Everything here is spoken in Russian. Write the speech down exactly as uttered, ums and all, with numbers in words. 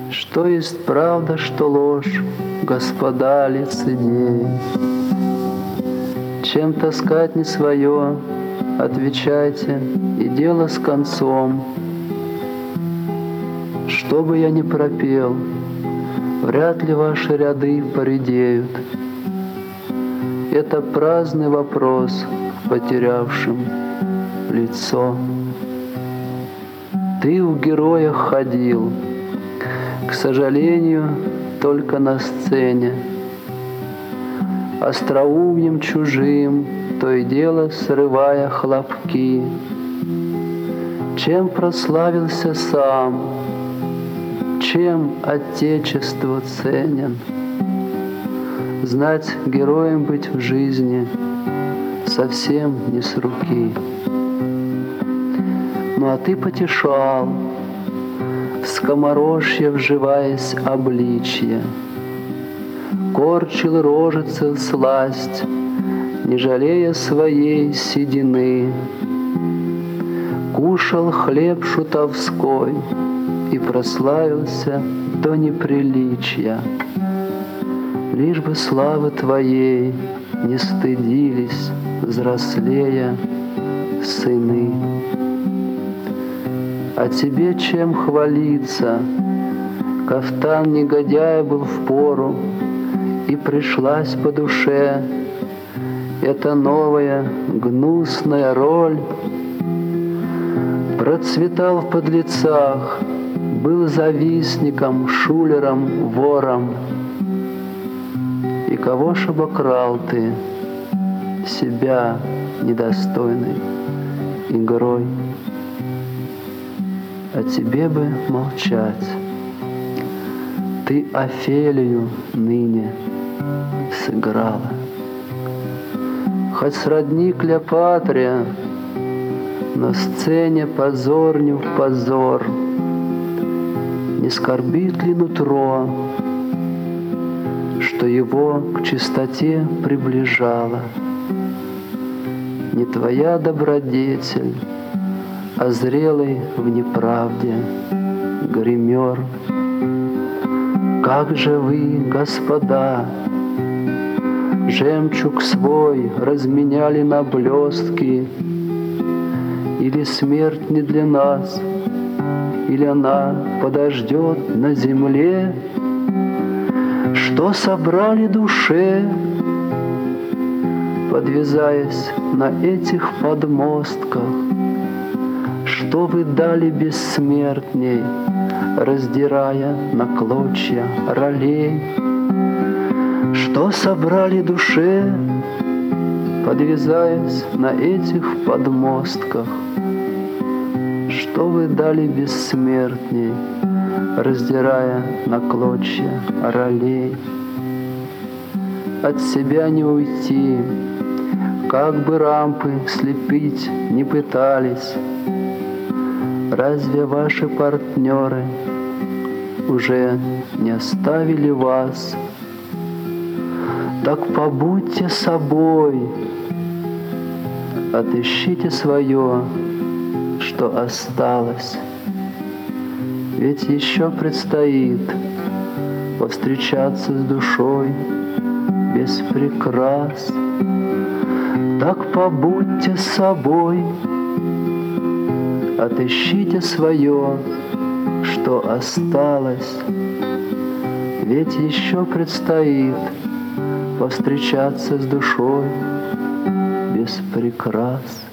Что есть правда, что ложь, господа лицедеи? Чем таскать не свое, отвечайте, и дело с концом. Что бы я ни пропел, вряд ли ваши ряды поредеют. Это праздный вопрос потерявшим лицо. Ты в героях ходил, к сожалению, только на сцене, остроумием чужим, то и дело срывая хлопки. Чем прославился сам, чем отечество ценен? Знать, героем быть в жизни совсем не с руки. Ну а ты потешал, в скоморожье вживаясь обличье, корчил рожицы сласть, не жалея своей седины, кушал хлеб шутовской и прославился до неприличия. Лишь бы славы твоей не стыдились, взрослея, сыны. А тебе чем хвалиться? Кафтан негодяя был впору, и пришлась по душе эта новая гнусная роль. Процветал в подлецах, был завистником, шулером, вором. И кого ж обокрал ты, себя недостойной игрой? А тебе бы молчать. Ты Офелию ныне сыграла. Хоть сродни Клеопатре, на сцене позор не в позор. Не скорбит ли нутро, что его к чистоте приближало? Не твоя добродетель, а зрелый в неправде гример. Как же вы, господа, жемчуг свой разменяли на блестки? Или смерть не для нас, или она подождет на земле? Что собрали душе, подвязаясь на этих подмостках? Что вы дали бессмертней, раздирая на клочья ролей? Что собрали душе, подвязаясь на этих подмостках? Что вы дали бессмертней, раздирая на клочья ролей? От себя не уйти, как бы рампы слепить не пытались. Разве ваши партнеры уже не оставили вас? Так побудьте собой, отыщите свое, что осталось. Ведь еще предстоит повстречаться с душой без прикрас. Так побудьте собой, отыщите свое, что осталось. Ведь еще предстоит повстречаться с душой без прикрас.